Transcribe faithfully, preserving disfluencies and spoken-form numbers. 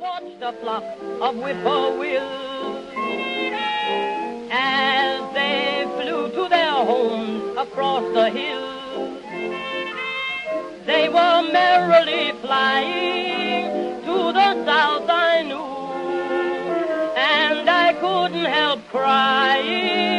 watched a flock of whippoorwills as they flew to their homes across the hills. They were merrily flying to the south, I knew, and I couldn't help crying